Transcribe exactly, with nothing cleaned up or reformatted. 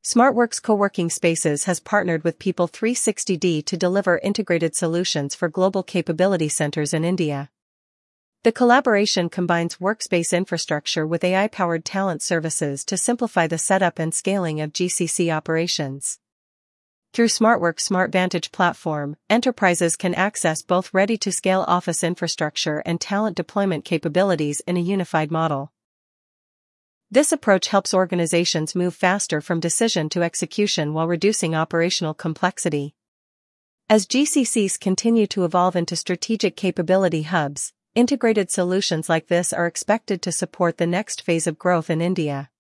SmartWorks Co-working Spaces has partnered with People three sixty D to deliver integrated solutions for global capability centers in India. The collaboration combines workspace infrastructure with A I-powered talent services to simplify the setup and scaling of G C C operations. Through SmartWorks SmartVantage platform, enterprises can access both ready-to-scale office infrastructure and talent deployment capabilities in a unified model. This approach helps organizations move faster from decision to execution while reducing operational complexity. As G C Cs continue to evolve into strategic capability hubs, integrated solutions like this are expected to support the next phase of growth in India.